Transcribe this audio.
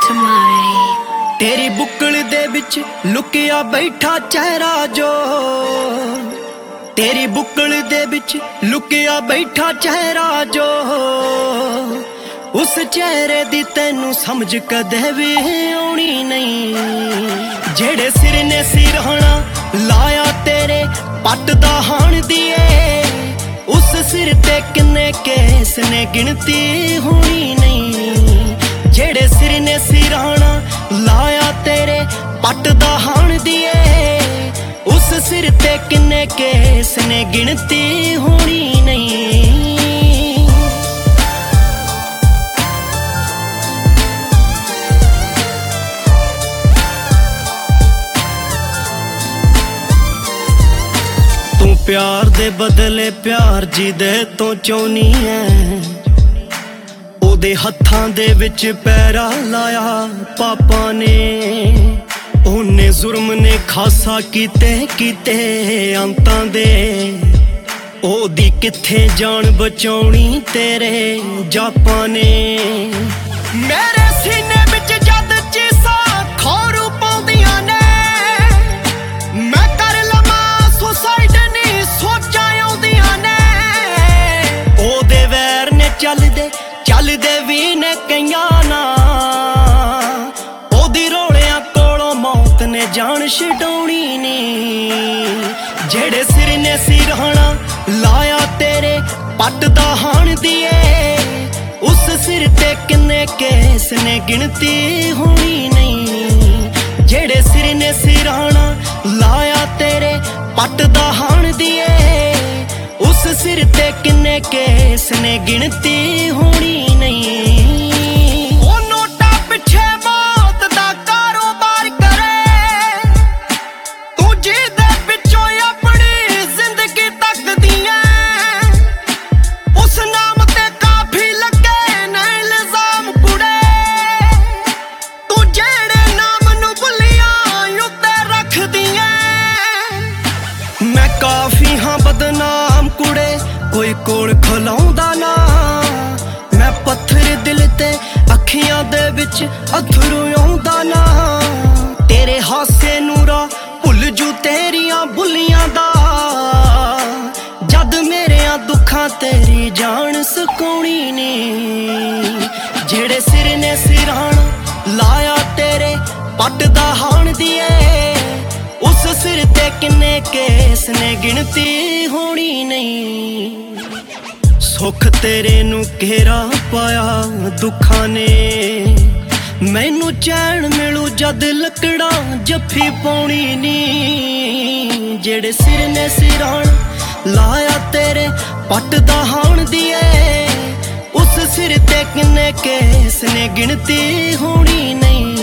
तेरी बुक्कल दे विच लुकिया बैठा चेहरा जो, तेरी बुक्कल दे विच लुकिया बैठा चेहरा जो, उस चेहरे दी तैनू समझ कदे भी आउणी नहीं। जेड़े सिर ने सिरहाना लाया तेरे पट दा हाण दिए, उस सिर ते किन्ने केस ने गिनती होनी नहीं। जेड़े सिर ने सिरहाना लाया तेरे पट दा हाण दिए, उस सिर ते किन्ने केस ने गिनती होनी नहीं। तू प्यार दे बदले प्यार जी दे तो चाहनी है, ओदे हत्थां दे विच पैरा लाया पापा ने, ओने जुर्म ने खासा कीते कीते अंतां दे, ओदी किथे जान बचाउणी तेरे जापा ने। मेरे सीने विच जद चीसा खोरू पाउंदियां ने, मैं कर लवां सुसाइड नहीं सोचा आउंदियां ने, ओदे वैर ने चलदे भी ने कईयां ना, ओदी रोलियां कोलों मौत ने जान छडौणी नी। जेड़े सिर ने सिरहाना लाया तेरे पट दा हाण दिए, उस सिर ते किन्ने केस ने गिनती होनी नहीं। जेड़े सिर ने सिरहाना लाया तेरे पट दा हाण दिए, उस सिर ते किन्ने केस ने गिनती होनी नहीं। ओ नोटा पिछे मौत दा कारोबार करे, तू जी दे पिछों अपनी जिंदगी तकदी है, उस नाम ते काफी लगे न इल्जाम कुड़े, तू जेड़े नाम नू भुलियां उत्ते रखदी है। मैं काफी हाँ बदनाम कुड़े, कोई कोल खलाउंदा ना, मैं पत्थर दिल ते अखियां दे विच अथरू आउंदा ना, तेरे हासे नूरा भुल जू तेरियां भुलियां दा, जद मेरेयां दुखां तेरी जान सकाउणी नी। जेड़े सिर ने सिरहाना लाया तेरे पट दा हाण दिए, उस सिर ते किन्ने केस ने गिनती होनी नहीं। सुख तेरे नू घेरा पाया दुखां ने, मैनू चैन मिलू जद लकड़ा जफ्फी पाउणी नी। जेड़े सिर ने सिरहाना लाया तेरे पट दा हाण दिए, उस सिर ते किन्ने केस ने गिनती होनी नहीं।